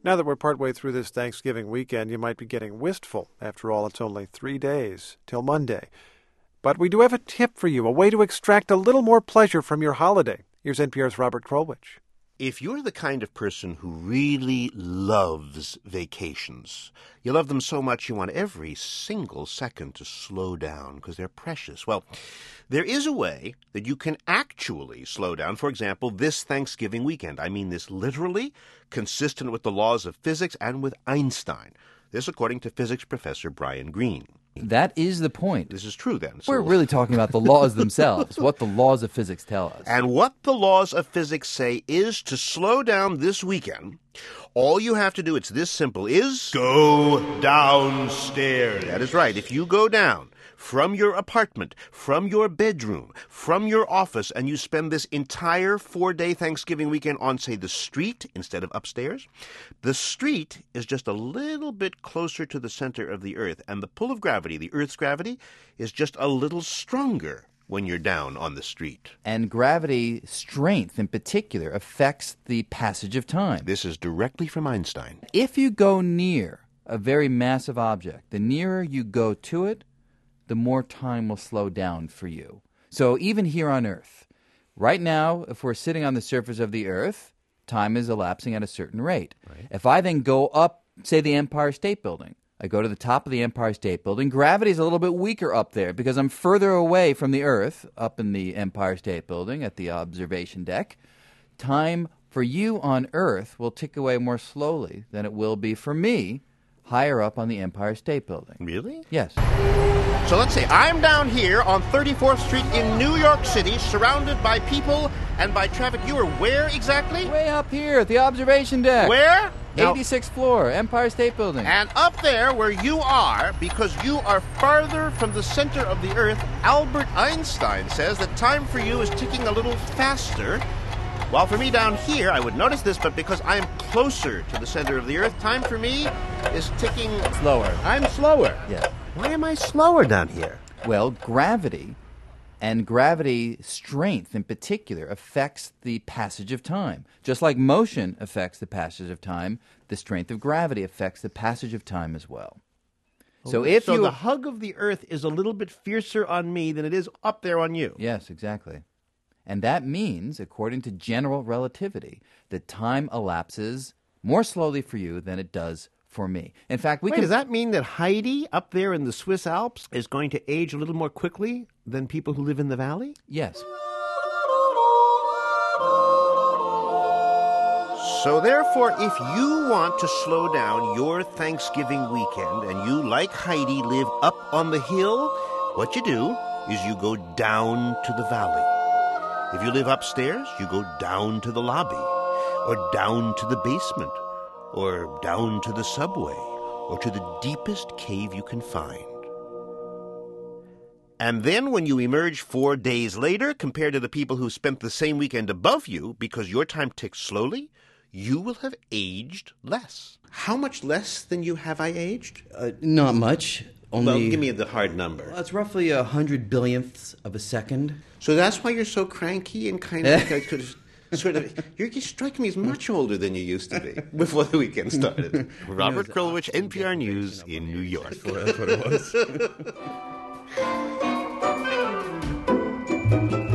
Now that we're partway through this Thanksgiving weekend, you might be getting wistful. After all, it's only 3 days till Monday. But we do have a tip for you, a way to extract a little more pleasure from your holiday. Here's NPR's Robert Krulwich. If you're the kind of person who really loves vacations, you love them so much you want every single second to slow down because they're precious. Well, there is a way that you can actually slow down. For example, this Thanksgiving weekend. I mean this literally, consistent with the laws of physics and with Einstein. This according to physics professor Brian Greene. That is the point. This is true, then. We're really talking about the laws themselves, what the laws of physics tell us. And what the laws of physics say is to slow down this weekend, all you have to do, it's this simple, is go downstairs. That is right. If you go down from your apartment, from your bedroom, from your office, and you spend this entire 4-day Thanksgiving weekend on, say, the street instead of upstairs, the street is just a little bit closer to the center of the Earth, and the pull of gravity, the Earth's gravity, is just a little stronger when you're down on the street. And gravity strength in particular affects the passage of time. This is directly from Einstein. If you go near a very massive object, the nearer you go to it, the more time will slow down for you. So even here on Earth, right now, if we're sitting on the surface of the Earth, time is elapsing at a certain rate. Right. If I then go up, say, the Empire State Building, I go to the top of the Empire State Building, gravity is a little bit weaker up there because I'm further away from the Earth, up in the Empire State Building at the observation deck. Time for you on Earth will tick away more slowly than it will be for me higher up on the Empire State Building. Really? Yes. So let's say I'm down here on 34th Street in New York City, surrounded by people and by traffic. You are where exactly? Way up here at the observation deck. Where? 86th floor, Empire State Building. And up there where you are, because you are farther from the center of the Earth, Albert Einstein says that time for you is ticking a little faster. While for me down here, I would notice this, but because I am closer to the center of the Earth, time for me is ticking slower. I'm slower. Yeah. Why am I slower down here? Well, gravity and gravity strength in particular affects the passage of time. Just like motion affects the passage of time, the strength of gravity affects the passage of time as well. So the hug of the Earth is a little bit fiercer on me than it is up there on you. Yes, exactly. And that means, according to general relativity, that time elapses more slowly for you than it does for me. In fact, does that mean that Heidi up there in the Swiss Alps is going to age a little more quickly than people who live in the valley? Yes. So therefore, if you want to slow down your Thanksgiving weekend and you, like Heidi, live up on the hill, what you do is you go down to the valley. If you live upstairs, you go down to the lobby, or down to the basement, or down to the subway, or to the deepest cave you can find. And then when you emerge 4 days later, compared to the people who spent the same weekend above you, because your time ticks slowly, you will have aged less. How much less than you have I aged? Not much. Well, give me the hard number. Well, it's roughly 100 billionths of a second. So that's why you're so cranky and kind of sort of. You strike me as much older than you used to be before the weekend started. Robert Krulwich, NPR News in New York. That's what it was.